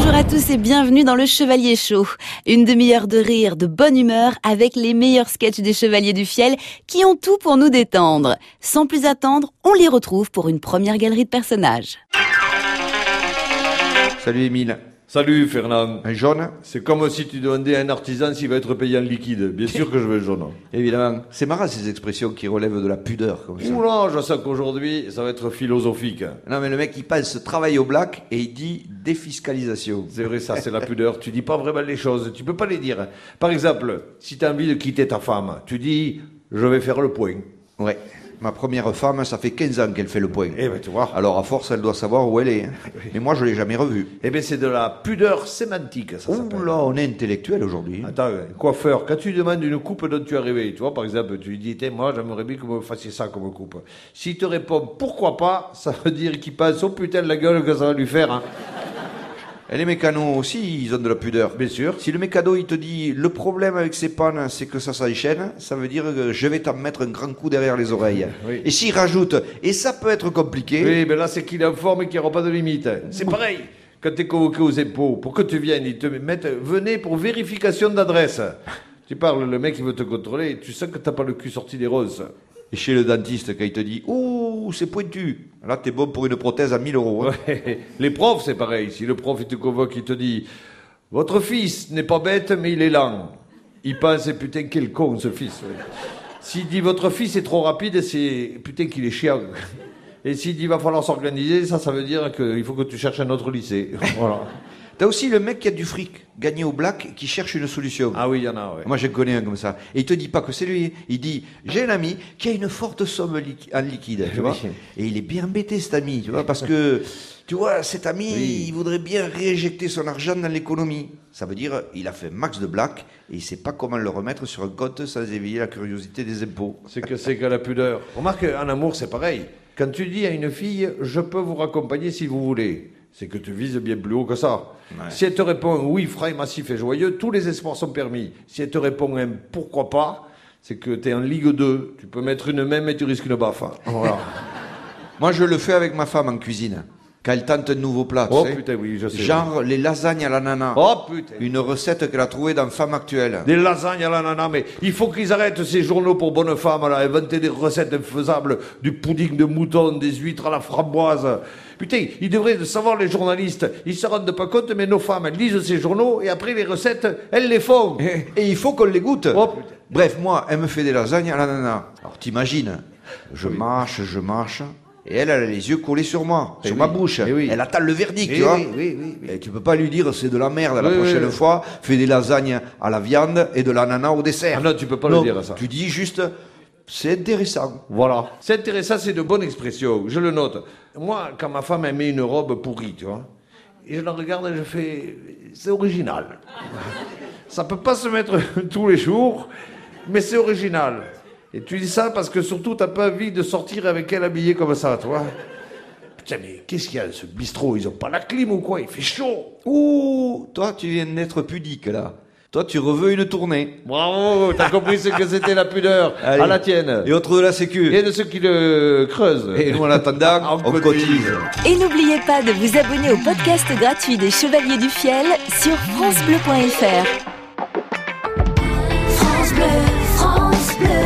Bonjour à tous et bienvenue dans le Chevalier Show. Une demi-heure de rire, de bonne humeur avec les meilleurs sketchs des Chevaliers du Fiel qui ont tout pour nous détendre. Sans plus attendre, on les retrouve pour une première galerie de personnages. Salut Émile. Salut Fernand. Un jaune? C'est comme si tu demandais à un artisan s'il va être payé en liquide. Bien sûr que je veux jaune. Évidemment. C'est marrant ces expressions qui relèvent de la pudeur comme ça. Oula, je sens qu'aujourd'hui, ça va être philosophique. Non mais le mec il pense travail au black et il dit défiscalisation. C'est vrai, ça c'est la pudeur. Tu dis pas vraiment les choses, tu peux pas les dire. Par exemple, si tu as envie de quitter ta femme, tu dis « je vais faire le point ». Ouais. Ma première femme, ça fait 15 ans qu'elle fait le point. Eh ben tu vois. Alors à force, elle doit savoir où elle est. Mais moi, je l'ai jamais revue. Eh ben c'est de la pudeur sémantique, ça s'appelle. Ouh là, on est intellectuel aujourd'hui. Attends, coiffeur, quand tu demandes une coupe dont tu es rêvé, tu vois, par exemple, tu lui dis, moi, j'aimerais bien que vous me fassiez ça comme coupe. S'il te répond, pourquoi pas, ça veut dire qu'il pense, oh putain de la gueule que ça va lui faire, hein. Et les mécanos aussi, ils ont de la pudeur. Bien sûr. Si le mécano, il te dit, le problème avec ces pannes, c'est que ça s'enchaîne, ça veut dire que je vais t'en mettre un grand coup derrière les oreilles. Oui. Et s'il rajoute, et ça peut être compliqué. Oui, mais là, c'est qu'il est en forme et qu'il n'y aura pas de limite. C'est pareil. Quand tu es convoqué aux impôts, pour que tu viennes, ils te mettent, venez pour vérification d'adresse. Tu parles, le mec, il veut te contrôler, tu sens que t'as pas le cul sorti des roses. Et chez le dentiste, quand il te dit « Ouh, c'est pointu !» Là, t'es bon pour une prothèse à 1000 €. Hein. Ouais. Les profs, c'est pareil. Si le prof, il te convoque, il te dit « Votre fils n'est pas bête, mais il est lent. » Il pense « Putain, quel con, ce fils. » S'il dit « Votre fils est trop rapide », c'est « Putain, qu'il est chiant. » Et s'il dit « Va falloir s'organiser », ça veut dire qu'il faut que tu cherches un autre lycée. Voilà. T'as aussi le mec qui a du fric, gagné au black, qui cherche une solution. Ah oui, il y en a, ouais. Moi, je connais un comme ça. Et il te dit pas que c'est lui. Il dit, j'ai un ami qui a une forte somme en liquide, tu vois. Et il est bien embêté, cet ami, tu vois, parce que, tu vois, cet ami, il voudrait bien réinjecter son argent dans l'économie. Ça veut dire, il a fait max de black, et il sait pas comment le remettre sur un compte sans éveiller la curiosité des impôts. C'est que la pudeur. Remarque, en amour, c'est pareil. Quand tu dis à une fille, je peux vous raccompagner si vous voulez, c'est que tu vises bien plus haut que ça. Ouais. Si elle te répond oui, frais, massif et joyeux, tous les espoirs sont permis. Si elle te répond pourquoi pas, c'est que tu es en Ligue 2. Tu peux mettre une même et tu risques une baffe. Voilà. Moi, je le fais avec ma femme en cuisine. Quand elle tente un nouveau plat, oh, tu sais. Putain, oui, je sais. Genre les lasagnes à l'ananas. Oh putain. Une recette qu'elle a trouvée dans Femme Actuelle. Des lasagnes à l'ananas, mais il faut qu'ils arrêtent ces journaux pour bonnes femmes, là, inventer des recettes infaisables, du pudding de mouton, des huîtres à la framboise. Putain, ils devraient savoir, les journalistes. Ils se rendent pas compte, mais nos femmes, elles lisent ces journaux et après les recettes, elles les font. Et il faut qu'on les goûte. Oh, putain. Bref, moi, elle me fait des lasagnes à l'ananas. Alors t'imagines, je marche. Et elle a les yeux collés sur moi, sur ma bouche. Oui. Elle attend le verdict, tu vois. Oui. Et tu peux pas lui dire c'est de la merde la prochaine fois. Fais des lasagnes à la viande et de l'ananas au dessert. Ah non, tu peux pas le dire ça. Tu dis juste, c'est intéressant. Voilà. C'est intéressant, c'est de bonnes expressions. Je le note. Moi, quand ma femme elle met une robe pourrie, tu vois, et je la regarde et je fais, c'est original. Ça peut pas se mettre tous les jours, mais c'est original. Et tu dis ça parce que surtout, t'as pas envie de sortir avec elle habillée comme ça, tu vois. Putain, mais qu'est-ce qu'il y a, ce bistrot? Ils ont pas la clim ou quoi? Il fait chaud. Ouh, toi, tu viens d'être pudique, là. Toi, tu reveux une tournée. Bravo, t'as compris ce que c'était la pudeur. Allez. À la tienne. Et autre de la sécu. Et de ceux qui le creusent. Et nous, en attendant, on cotise. Et n'oubliez pas de vous abonner au podcast gratuit des Chevaliers du Fiel sur francebleu.fr. France Bleu, France Bleu.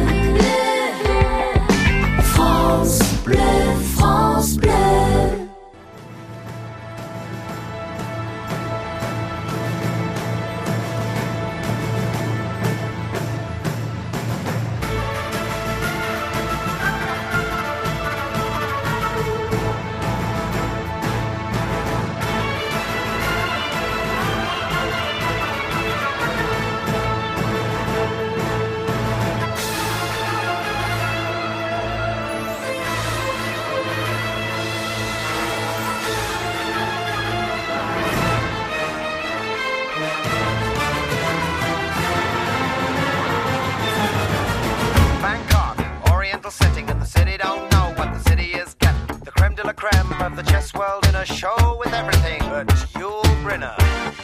France Bleu. Of the chess world in a show with everything but Yul Brynner.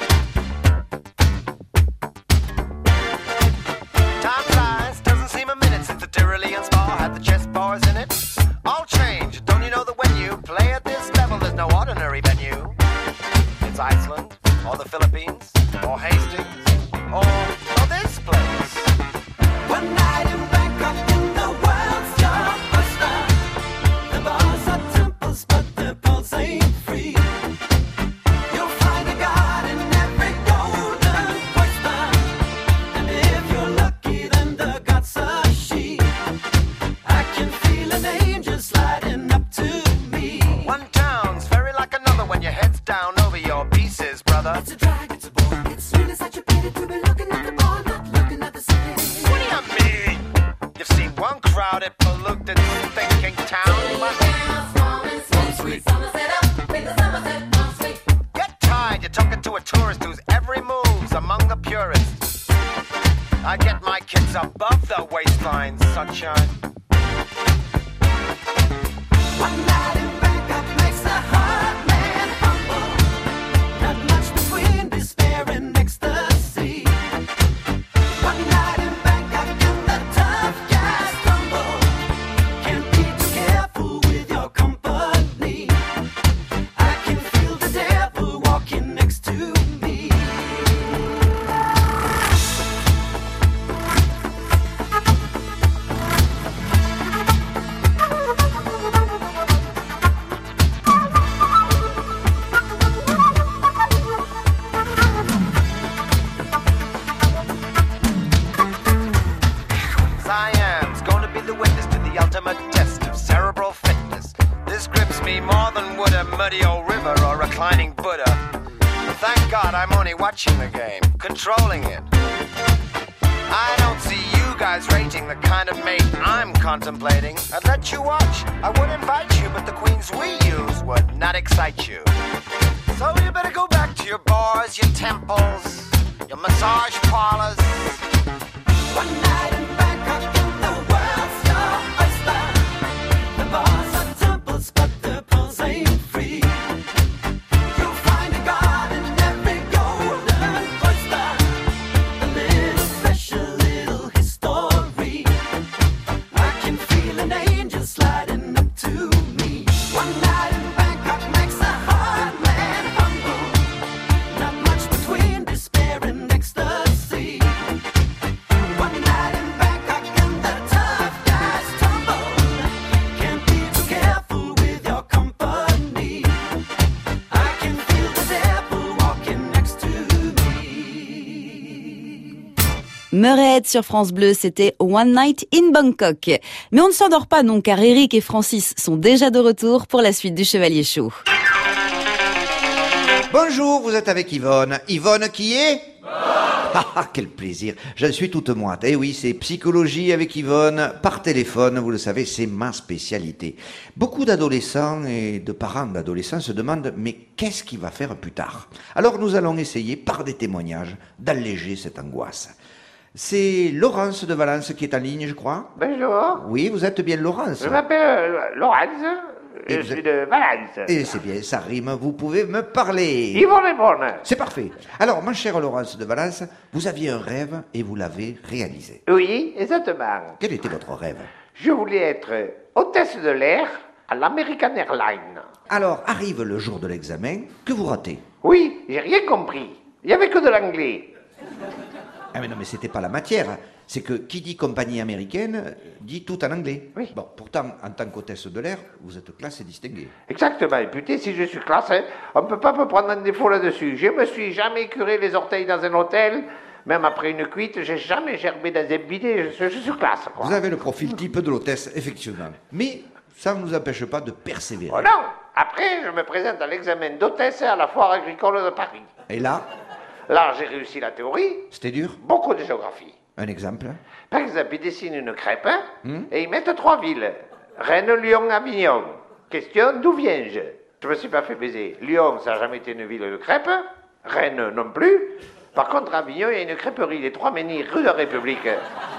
Time flies, doesn't seem a minute since the Tyrolean Spa had the chess bars in it. All change, don't you know that when you play at this level, there's no ordinary venue? It's it's Iceland, or the Philippines, or Hastings, or this place. One night in Bangkok in the world's your oyster. The bars are temples, but the pulse ain't free. You'll find a god in every golden oyster. And if you're lucky, then the god's a she. I can feel an angel sliding up to me. One town's very like another when your head's down over your pieces, brother. It's a drag, it's a bore. It's really such a pity to be looking at the bar, not looking at the city. What do you mean? You've seen one crowded, polluted, thinking town, but get tired, you're talking to a tourist whose every move's among the purists. I get my kids above the waistline, sunshine. One night in Bangkok makes a hard man humble. Not much between despair and ecstasy. One night in Bangkok and the tough guys stumble. Can't be too careful with your company. I can feel the devil walking next to me. Cyan's going to be the witness to the ultimate test of cerebral fitness. This grips me more than would a muddy old river or reclining Buddha. But thank God I'm only watching the game, controlling it. I don't see you guys rating the kind of mate I'm contemplating. I'd let you watch, I would invite you, but the queens we use would not excite you. So you better go back to your bars, your temples, your massage parlors. One night in Bangkok and the world's your oyster. The bars are temples, but the pulse ain't free. You'll find a god in every golden oyster. A little special, little history. I can feel an angel sliding up to me. One night in Bangkok makes a hard man humble. Not much between despair and ecstasy. One night in Bangkok and the tough guys tumble. Can't be too careful with your company. I can feel the devil walking next to me. Murray sur France Bleu, c'était One Night in Bangkok. Mais on ne s'endort pas non, car Eric et Francis sont déjà de retour pour la suite du Chevalier Chaud. Bonjour, vous êtes avec Yvonne. Yvonne qui est quel plaisir. Je suis toute moite. Eh oui, c'est psychologie avec Yvonne, par téléphone, vous le savez, c'est ma spécialité. Beaucoup d'adolescents et de parents d'adolescents se demandent, mais qu'est-ce qu'il va faire plus tard? Alors nous allons essayer, par des témoignages, d'alléger cette angoisse. C'est Laurence de Valence qui est en ligne, je crois. Bonjour, Oui, vous êtes bien Laurence. je m'appelle Laurence, Et je vous suis êtes- de Valence. Et c'est bien, ça rime, vous pouvez me parler. Ils vont répondre. C'est parfait. Alors, ma chère Laurence de Valence, vous aviez un rêve et vous l'avez réalisé. Oui, exactement. Quel était votre rêve? Je voulais être hôtesse de l'air à l'American Airlines. Alors, arrive le jour de l'examen, que vous ratez. Oui, j'ai rien compris. Il n'y avait que de l'anglais. Ah mais non, mais c'était pas la matière. C'est que qui dit compagnie américaine dit tout en anglais. Oui. Bon, pourtant, en tant qu'hôtesse de l'air, vous êtes classe et distinguée. Exactement. Et putain, si je suis classe, hein, on ne peut pas me prendre un défaut là-dessus. Je me suis jamais curé les orteils dans un hôtel. Même après une cuite, j'ai jamais gerbé dans un bidet. Je suis classe, quoi. Vous avez le profil type de l'hôtesse, effectivement. Mais ça ne nous empêche pas de persévérer. Oh non. Après, je me présente à l'examen d'hôtesse à la foire agricole de Paris. Et là, Là, j'ai réussi la théorie, c'était dur. beaucoup de géographie. Un exemple. Par exemple, ils dessinent une crêpe et ils mettent 3 villes. Rennes, Lyon, Avignon. Question, d'où viens-je? Je me suis pas fait baiser. Lyon, ça n'a jamais été une ville de crêpes. Rennes, non plus. Par contre, à Avignon, il y a une crêperie, les 3 Menhirs, rue de la République.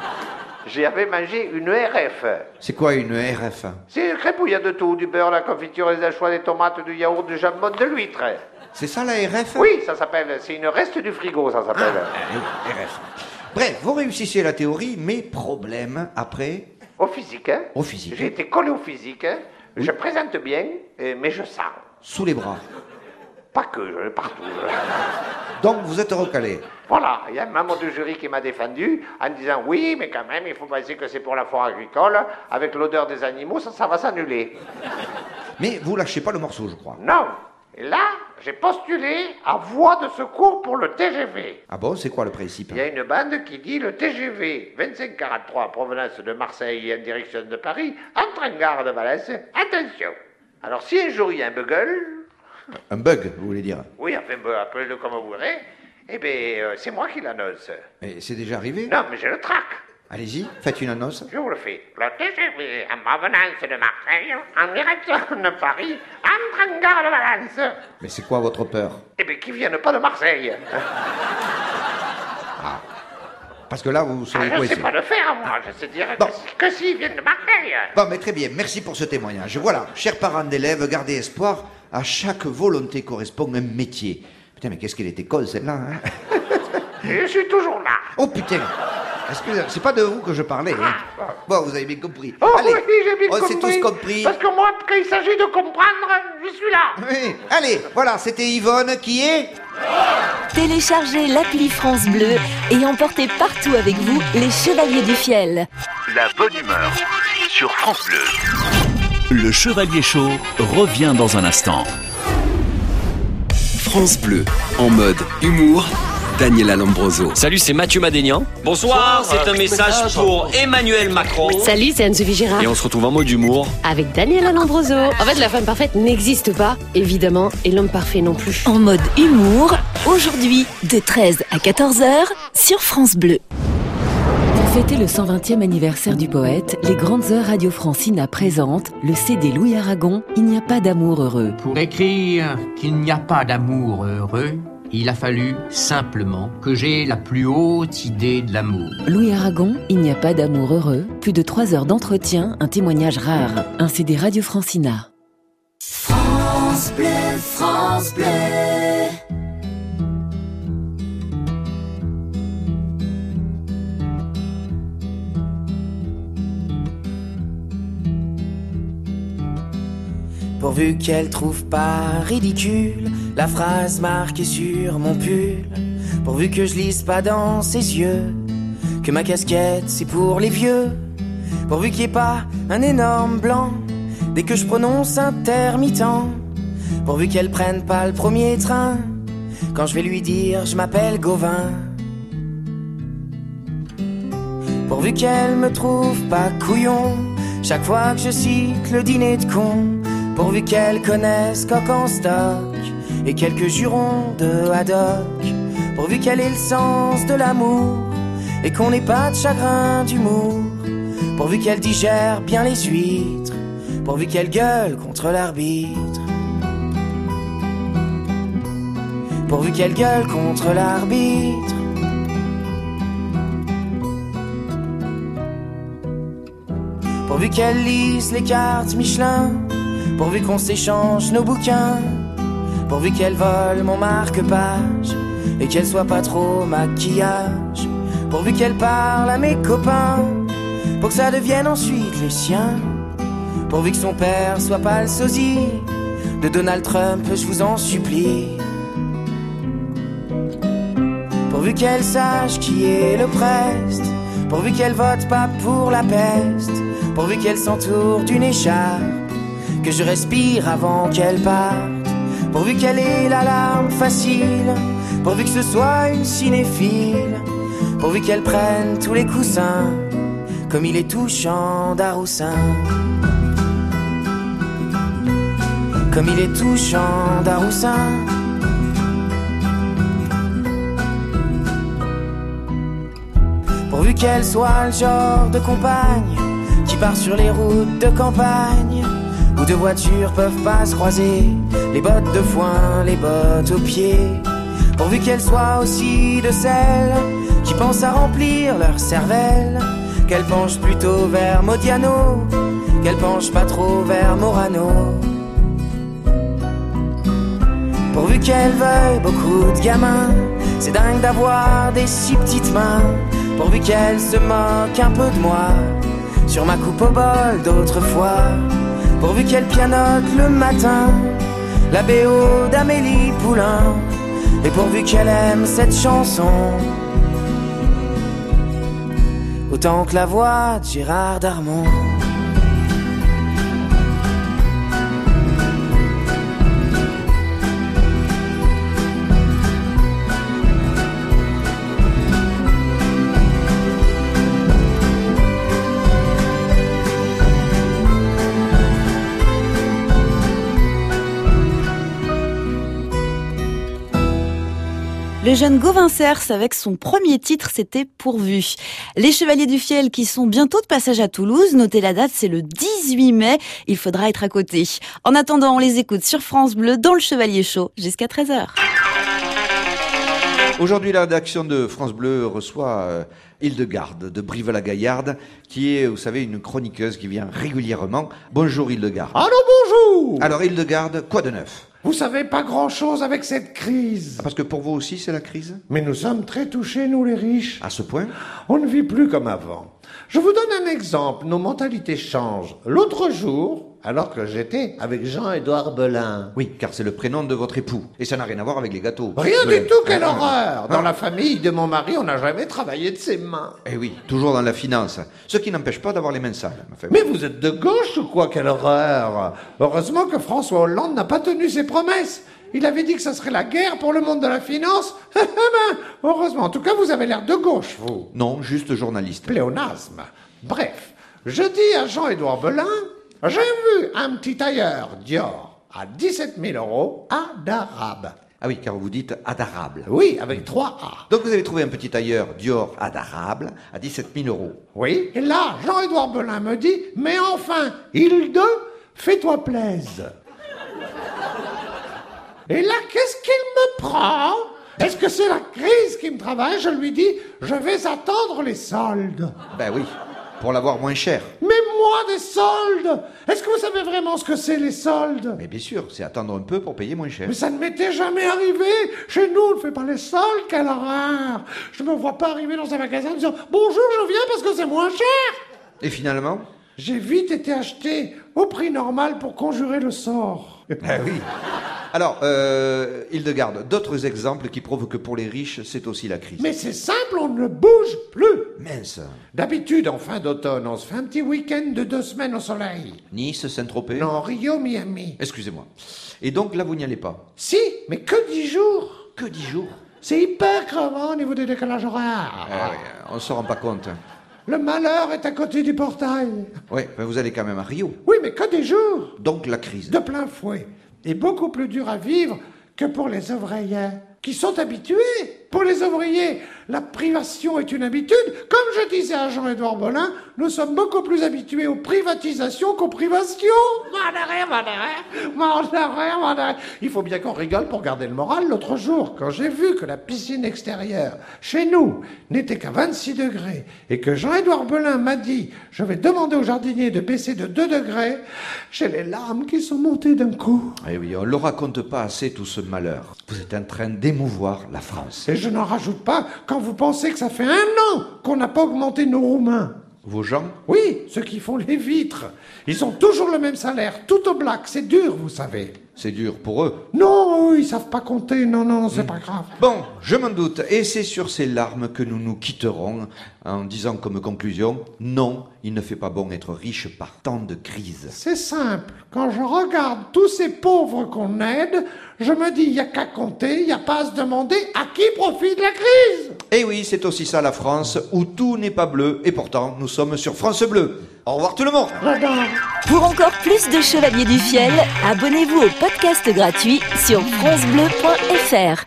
J'y avais mangé une RF. C'est quoi une RF? C'est une crêpe où il y a de tout, du beurre, la confiture, les anchois, des tomates, du yaourt, du jambon, de l'huître. C'est ça la RF? Oui, ça s'appelle, c'est une reste du frigo, ça s'appelle. RF. Bref, vous réussissez la théorie, mais problème après. Au physique, hein. Au physique. J'ai été collé au physique, hein. Je présente bien, mais je sens. Sous les bras. Pas que, partout. Donc vous êtes recalé. Voilà, il y a un membre du jury qui m'a défendu en disant oui, mais quand même, il faut penser que c'est pour la foire agricole. Avec l'odeur des animaux, ça va s'annuler. Mais vous lâchez pas le morceau, je crois. Non. Et là, j'ai postulé à voie de secours pour le TGV. Ah bon, c'est quoi le principe? Il y a une bande qui dit le TGV 2543 en provenance de Marseille et en direction de Paris entre en gare de Valence. Attention. Alors si un jour il y a un bugle... Un bug, vous voulez dire? Oui, enfin, appelez-le comme vous voulez. Eh bien, c'est moi qui l'annonce. Et c'est déjà arrivé? Non, mais j'ai le trac. Allez-y, faites une annonce. Je vous le fais. Le TGV en provenance de Marseille, en direction de Paris, entre en gare de Valence. Mais c'est quoi votre peur? Eh bien, qu'ils viennent pas de Marseille. Parce que là, vous serez Je ne coincé. sais pas le faire, moi. Je sais dire Bon. que s'ils viennent de Marseille. Bon, mais très bien, merci pour ce témoignage. Voilà, chers parents d'élèves, gardez espoir, à chaque volonté correspond un métier. Putain, mais qu'est-ce qu'elle était conne, celle-là, hein? Je suis toujours là. Oh putain! Excusez, c'est pas de vous que je parlais, hein? Bon, vous avez bien compris. Oh Allez, oui, j'ai bien on compris. s'est tous compris. Parce que moi, quand il s'agit de comprendre, je suis là. Oui, allez, voilà, c'était Yvonne qui est... Téléchargez l'appli France Bleu et emportez partout avec vous les Chevaliers du Fiel. La bonne humeur sur France Bleu. Le Chevalier Chaud revient dans un instant. France Bleu, en mode humour, Daniela Lombroso. Salut, c'est Mathieu Madénian. Bonsoir, c'est un message pour Emmanuel Macron. Salut, c'est Anne-Sophie Girard. Et on se retrouve en mode humour. Avec Daniela Lombroso. En fait, la femme parfaite n'existe pas, évidemment, et l'homme parfait non plus. En mode humour, aujourd'hui, de 13 à 14h, sur France Bleu. Pour fêter le 120e anniversaire du poète, les Grandes Heures Radio Francina présentent le CD Louis Aragon, Il n'y a pas d'amour heureux. Pour écrire qu'il n'y a pas d'amour heureux, il a fallu simplement que j'aie la plus haute idée de l'amour. Louis Aragon, Il n'y a pas d'amour heureux, plus de 3 heures d'entretien, un témoignage rare, un CD Radio Francina. France Bleu, France Bleu. Pourvu qu'elle trouve pas ridicule la phrase marquée sur mon pull. Pourvu que je lise pas dans ses yeux que ma casquette c'est pour les vieux. Pourvu qu'il y ait pas un énorme blanc dès que je prononce intermittent. Pourvu qu'elle prenne pas le premier train quand je vais lui dire je m'appelle Gauvin. Pourvu qu'elle me trouve pas couillon chaque fois que je cite le dîner de con. Pourvu qu'elle connaisse Coq en stock et quelques jurons de haddock. Pourvu qu'elle ait le sens de l'amour et qu'on n'ait pas de chagrin d'humour. Pourvu qu'elle digère bien les huîtres. Pourvu qu'elle gueule contre l'arbitre. Pourvu qu'elle gueule contre l'arbitre. Pourvu qu'elle lise les cartes Michelin. Pourvu qu'on s'échange nos bouquins. Pourvu qu'elle vole mon marque-page et qu'elle soit pas trop maquillage. Pourvu qu'elle parle à mes copains pour que ça devienne ensuite les siens. Pourvu que son père soit pas le sosie de Donald Trump, je vous en supplie. Pourvu qu'elle sache qui est le preste. Pourvu qu'elle vote pas pour la peste. Pourvu qu'elle s'entoure d'une écharpe que je respire avant qu'elle parte. Pourvu qu'elle ait la larme facile. Pourvu que ce soit une cinéphile. Pourvu qu'elle prenne tous les coussins comme il est touchant d'Aroussin. Comme il est touchant d'Aroussin. Pourvu qu'elle soit le genre de compagne qui part sur les routes de campagne où deux voitures peuvent pas se croiser, les bottes de foin, les bottes aux pieds. Pourvu qu'elle soit aussi de celles qui pensent à remplir leur cervelle, qu'elle penche plutôt vers Modiano, qu'elle penche pas trop vers Morano. Pourvu qu'elle veuille beaucoup de gamins, c'est dingue d'avoir des si petites mains. Pourvu qu'elle se moque un peu de moi sur ma coupe au bol d'autrefois. Pourvu qu'elle pianote le matin la BO d'Amélie Poulain. Et pourvu qu'elle aime cette chanson, autant que la voix de Gérard Darmon. Le jeune Gauvin Cers, avec son premier titre, c'était Pourvu. Les Chevaliers du Fiel qui sont bientôt de passage à Toulouse, notez la date, c'est le 18 mai, il faudra être à côté. En attendant, on les écoute sur France Bleu dans le Chevalier Chaud jusqu'à 13h. Aujourd'hui, la rédaction de France Bleu reçoit Hildegarde de Brive-la-Gaillarde, qui est, vous savez, une chroniqueuse qui vient régulièrement. Bonjour Hildegarde. Allô, bonjour. Alors Hildegarde, quoi de neuf? Vous savez pas grand-chose avec cette crise. Parce que pour vous aussi, c'est la crise? Mais nous sommes très touchés, nous les riches. À ce point? On ne vit plus comme avant. Je vous donne un exemple, nos mentalités changent. L'autre jour, alors que j'étais avec Jean-Édouard Belin. Oui, car c'est le prénom de votre époux. Et ça n'a rien à voir avec les gâteaux. Rien du tout, quelle horreur. Dans la famille de mon mari, on n'a jamais travaillé de ses mains. Eh oui, toujours dans la finance. Ce qui n'empêche pas d'avoir les mains sales. Enfin, mais vous êtes de gauche ou quoi, quelle horreur. Heureusement que François Hollande n'a pas tenu ses promesses. Il avait dit que ça serait la guerre pour le monde de la finance. Heureusement, en tout cas, vous avez l'air de gauche, vous. Non, juste journaliste. Pléonasme. Bref, je dis à Jean-Édouard Belin, j'ai vu un petit tailleur Dior à 17 000 € à Darab. Ah oui, car vous dites adarable. Oui, avec 3 A. Donc vous avez trouvé un petit tailleur Dior adarable à 17 000 €. Oui, et là, Jean-Édouard Belin me dit, mais enfin, Hilde, fais-toi plaise. Et là, qu'est-ce qu'il me prend? Est-ce que c'est la crise qui me travaille? Je lui dis, je vais attendre les soldes. Ben oui, pour l'avoir moins cher. Mais moi, des soldes! Est-ce que vous savez vraiment ce que c'est, les soldes? Mais bien sûr, c'est attendre un peu pour payer moins cher. Mais ça ne m'était jamais arrivé. Chez nous, on ne fait pas les soldes, quelle horreur. Je me vois pas arriver dans un magasin en disant, bonjour, je viens parce que c'est moins cher. Et finalement? J'ai vite été acheté au prix normal pour conjurer le sort. Ah oui. Alors, Hildegarde, d'autres exemples qui prouvent que pour les riches, c'est aussi la crise. Mais c'est simple, on ne bouge plus. Mince. D'habitude, en fin d'automne, on se fait un petit week-end de 2 semaines au soleil. Nice, Saint-Tropez? Non, Rio, Miami. Excusez-moi. Et donc là, vous n'y allez pas? Si, mais que 10 jours. Que 10 jours? C'est hyper crevant au niveau des décalages horaires. Oui, on ne se rend pas compte. Le malheur est à côté du portail. Oui, mais vous allez quand même à Rio. Oui, mais que des jours. Donc la crise. De plein fouet. Et beaucoup plus dur à vivre que pour les ouvriers, qui sont habitués. Pour les ouvriers, la privation est une habitude. Comme je disais à Jean-Édouard Belin, nous sommes beaucoup plus habitués aux privatisations qu'aux privations. Il faut bien qu'on rigole pour garder le moral. L'autre jour, quand j'ai vu que la piscine extérieure, chez nous, n'était qu'à 26 degrés, et que Jean-Édouard Belin m'a dit « Je vais demander au jardinier de baisser de 2 degrés », j'ai les larmes qui sont montées d'un coup. Eh oui, on ne le raconte pas assez, tout ce malheur. Vous êtes en train d'émouvoir la France. Et je n'en rajoute pas quand vous pensez que ça fait 1 an qu'on n'a pas augmenté nos Roumains. Vos gens? Oui, ceux qui font les vitres. Ils ont toujours le même salaire, tout au black. C'est dur, vous savez. C'est dur pour eux. Non, eux, ils savent pas compter. Non, c'est pas grave. Bon, je m'en doute. Et c'est sur ces larmes que nous nous quitterons en disant comme conclusion, non, il ne fait pas bon être riche par tant de crises. C'est simple. Quand je regarde tous ces pauvres qu'on aide, je me dis, il n'y a qu'à compter, il n'y a pas à se demander à qui profite la crise. Et oui, c'est aussi ça la France, où tout n'est pas bleu, et pourtant nous sommes sur France Bleu. Au revoir tout le monde. Pour encore plus de Chevaliers du Fiel, abonnez-vous au podcast gratuit sur francebleu.fr.